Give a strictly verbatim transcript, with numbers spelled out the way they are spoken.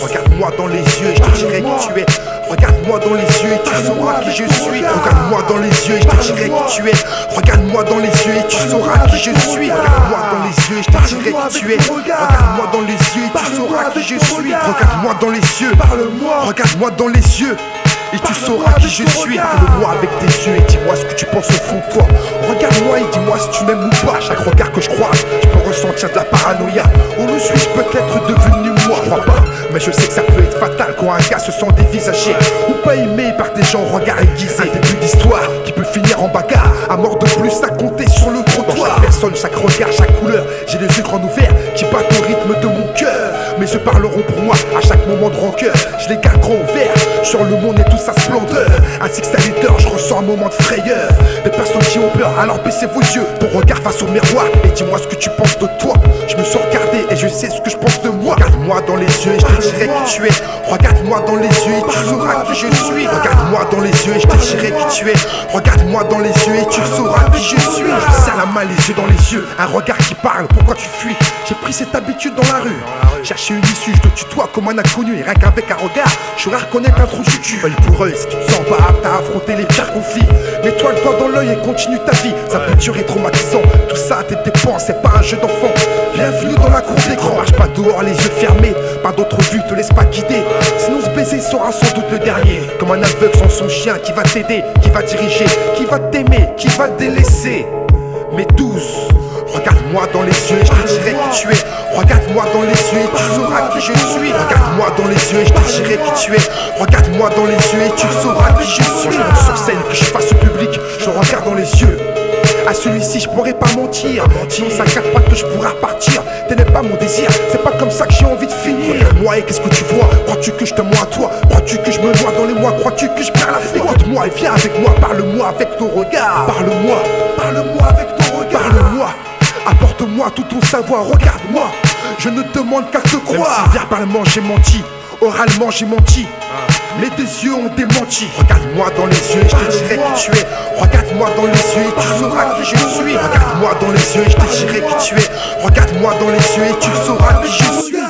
Regarde-moi dans les yeux et je te dirai qui tu es. Regarde-moi dans les yeux et tu sauras qui je suis. Regarde-moi dans les yeux et je te dirai qui tu es. Regarde-moi dans les yeux et tu sauras qui je suis. Regarde-moi dans les yeux et je te dirai qui tu es. Regarde-moi dans les yeux et tu sauras qui je suis. Regarde-moi dans les yeux, regarde-moi dans les yeux et tu sauras qui je suis. Parle-moi avec tes yeux et dis-moi ce que tu penses au fond de toi. Regarde-moi et dis-moi si tu m'aimes ou pas. Chaque regard que je croise, je peux ressentir de la paranoïa. Où le suis-je peut-être devenu moi? Je crois pas, mais je sais que ça peut être fatal quand un gars se sent dévisagé ou pas aimé par des gens au regard aiguisé. Un début d'histoire qui peut finir en bagarre, à mort de plus à compter sur le trottoir. Dans chaque personne, chaque regard, chaque couleur, j'ai les yeux grands ouverts qui battent au rythme de mon cœur. Mais ils parleront pour moi à chaque moment de rancœur. Je les garde grands ouverts sur le monde et toute sa splendeur. Ainsi que sa leader, je ressens un moment de frayeur. Des personnes qui ont peur, alors baissez vos yeux. Ton regard face au miroir et dis-moi ce que tu penses de toi. Je me suis regardé et je sais ce que je pense de moi. Regarde-moi dans les yeux et je te dirai qui tu es. Regarde-moi dans les yeux et tu sauras qui je suis. Regarde-moi dans les yeux et je te dirai qui tu es. Regarde-moi dans les yeux et tu sauras qui je suis. Je serre la main, les yeux dans les yeux, un regard qui parle, pourquoi tu fuis? J'ai pris cette habitude dans la rue, chercher une issue, je te tutoie comme un inconnu. Et rien qu'avec un regard, je saurais reconnaître un trou du cul. Œil pour œil, si tu te sens pas apte à affronter les pires conflits, mets-toi le doigt dans l'œil et continue ta vie. Ça peut durer traumatisant, tout ça tes dépenses, c'est pas un jeu d'enfant. Bienvenue dans la cour d'écran, marche pas dehors les yeux fermés, pas d'autre vue, te laisse pas guider. Sinon ce baiser sera sans doute le dernier. Comme un aveugle sans son chien qui va t'aider, qui va diriger, qui va t'aimer, qui va te délaisser. Mais douce, regarde-moi dans les yeux et je te dirai qui tu es. Regarde-moi dans les yeux et tu sauras qui je suis. Regarde-moi dans les yeux et je te dirai qui tu es. Regarde-moi dans les yeux et tu sauras qui je suis. Je monte sur scène, que je fasse au public, je regarde dans les yeux. À celui-ci je pourrais pas mentir, sinon ça quatre pas que je pourrais repartir. Tel n'est pas mon désir, c'est pas comme ça que j'ai envie de finir. Regarde-moi et qu'est-ce que tu vois? Crois-tu que je te mens à toi? Crois-tu que je me noie dans les mois? Crois-tu que je perds la foi? Écoute-moi et viens avec moi, parle-moi avec ton regard. Parle-moi, parle-moi avec ton regard. Parle-moi, apporte-moi tout ton savoir, regarde-moi. Je ne demande qu'à te croire. Même si verbalement j'ai menti, oralement j'ai menti, mais tes yeux ont démenti. Regarde-moi dans les yeux et je te dirai qui tu es. Regarde-moi dans les yeux et tu sauras qui je suis. Regarde-moi dans les yeux et je te dirai qui tu es. Regarde-moi dans les yeux et tu sauras qui je suis.